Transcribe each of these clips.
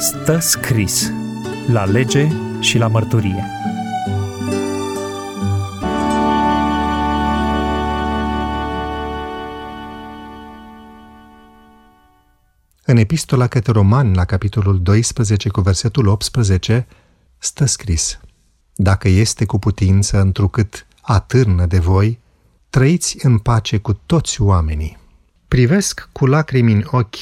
Stă scris la lege și la mărturie. În epistola către Romani, la capitolul 12, cu versetul 18, stă scris: Dacă este cu putință, întrucât atârnă de voi, trăiți în pace cu toți oamenii. Privesc cu lacrimi în ochi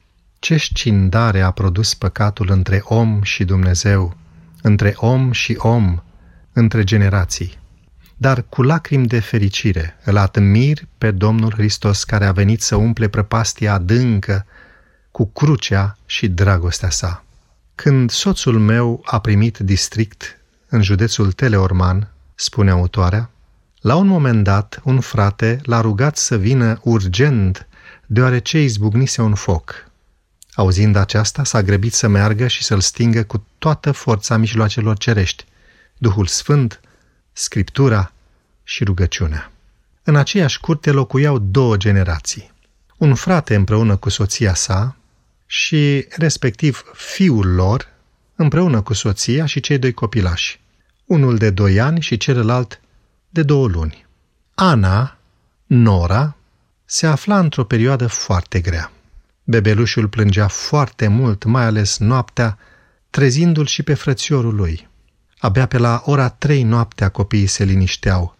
ce scindare a produs păcatul între om și Dumnezeu, între om și om, între generații. Dar cu lacrimi de fericire îl admir pe Domnul Hristos, care a venit să umple prăpastia adâncă cu crucea și dragostea sa. Când soțul meu a primit district în județul Teleorman, spune autoarea, la un moment dat, un frate l-a rugat să vină urgent, deoarece izbucnise un foc. Auzind aceasta, s-a grăbit să meargă și să-l stingă cu toată forța mijloacelor cerești, Duhul Sfânt, Scriptura și rugăciunea. În aceeași curte locuiau 2 generații. Un frate împreună cu soția sa și, respectiv, fiul lor, împreună cu soția și cei 2 copilași, unul de 2 ani și celălalt de 2 luni. Ana, nora, se afla într-o perioadă foarte grea. Bebelușul plângea foarte mult, mai ales noaptea, trezindu-l și pe frățiorul lui. Abia pe la ora 3 noaptea copiii se linișteau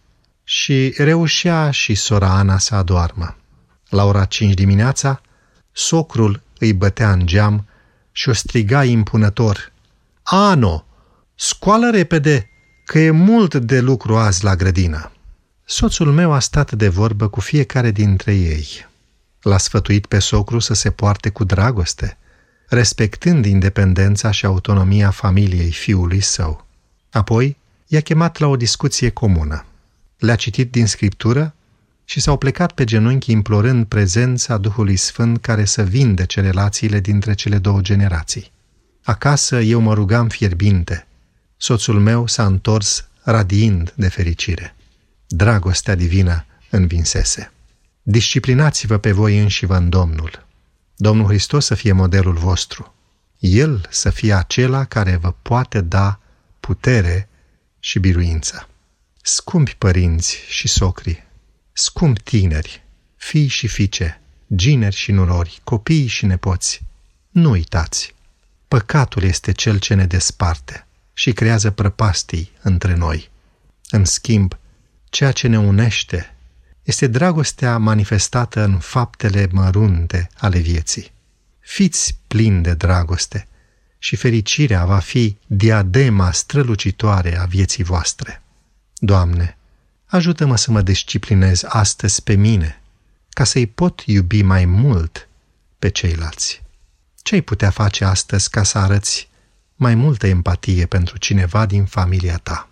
și reușea și sora Ana să adoarmă. La ora 5 dimineața, socrul îi bătea în geam și o striga impunător: Ano, scoală repede, că e mult de lucru azi la grădină. Soțul meu a stat de vorbă cu fiecare dintre ei. L-a sfătuit pe socru să se poarte cu dragoste, respectând independența și autonomia familiei fiului său. Apoi i-a chemat la o discuție comună. Le-a citit din Scriptură și s-au plecat pe genunchi implorând prezența Duhului Sfânt care să vindece relațiile dintre cele 2 generații. Acasă eu mă rugam fierbinte. Soțul meu s-a întors radiind de fericire. Dragostea divină învinsese. Disciplinați-vă pe voi înșivă în Domnul. Domnul Hristos să fie modelul vostru. El să fie acela care vă poate da putere și biruință. Scumpi părinți și socri, scumpi tineri, fii și fiice, gineri și nurori, copii și nepoți, nu uitați, păcatul este cel ce ne desparte și creează prăpastii între noi. În schimb, ceea ce ne unește este dragostea manifestată în faptele mărunte ale vieții. Fiți plini de dragoste și fericirea va fi diadema strălucitoare a vieții voastre. Doamne, ajută-mă să mă disciplinez astăzi pe mine, ca să-i pot iubi mai mult pe ceilalți. Ce-ai putea face astăzi ca să arăți mai multă empatie pentru cineva din familia ta?